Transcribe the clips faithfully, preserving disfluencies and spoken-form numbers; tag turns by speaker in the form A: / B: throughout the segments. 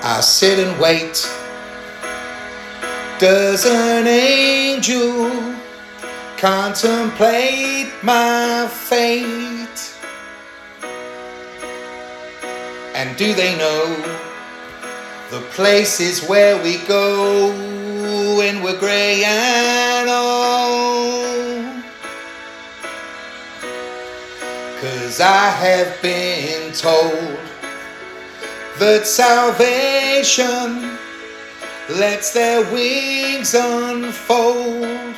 A: I sit and wait. Does an angel contemplate my fate? And do they know the places where we go when we're gray and old? 'Cause I have been told that salvation lets their wings unfold.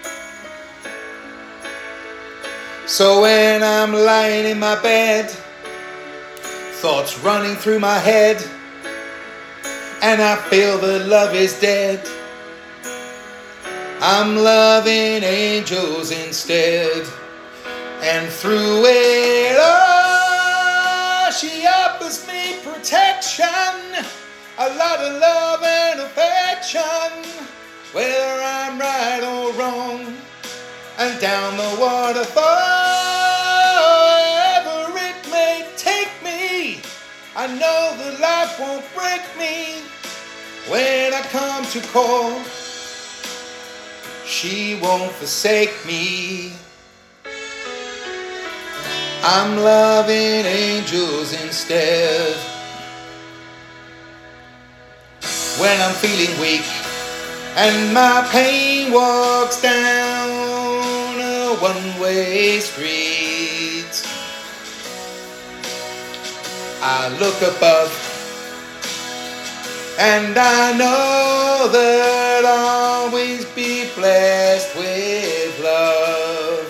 A: So when I'm lying in my bed, thoughts running through my head, and I feel that love is dead, I'm loving angels instead. And through it all, she offers me protection, a lot of love and affection, whether I'm right or wrong. And down the waterfall, wherever it may take me, I know that life won't break me. When I come to call, she won't forsake me. I'm loving angels instead. When I'm feeling weak and my pain walks down a one-way street, I look above and I know that I'll always be blessed with love.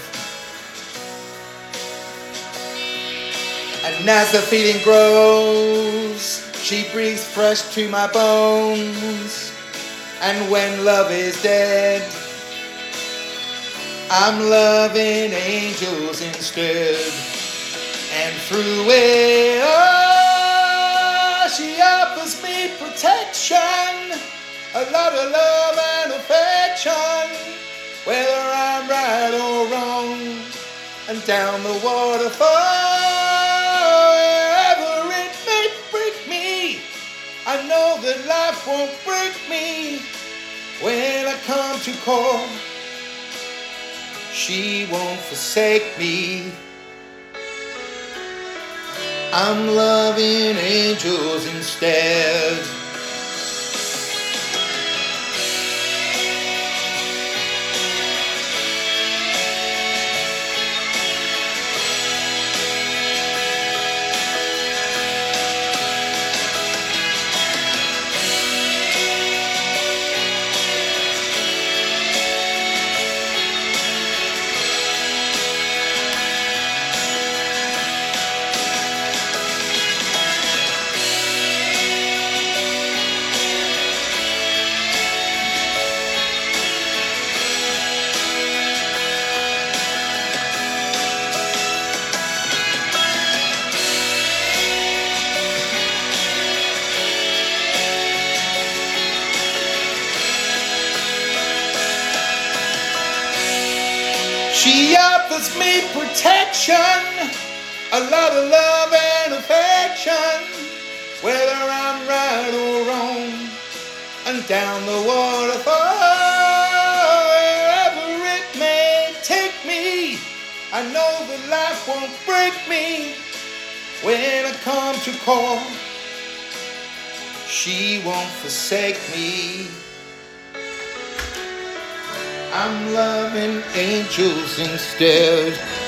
A: And as the feeling grows, she breathes fresh to my bones. And when love is dead, I'm loving angels instead. And through it all, she offers me protection, a lot of love and affection, whether I'm right or wrong. And down the waterfall, wherever it may break me, I know that life won't break me. When I come to call, she won't forsake me. I'm loving angels instead. She offers me protection, a lot of love and affection, whether I'm right or wrong. And down the waterfall, wherever it may take me, I know that life won't break me. When I come to call, she won't forsake me. I'm loving angels instead.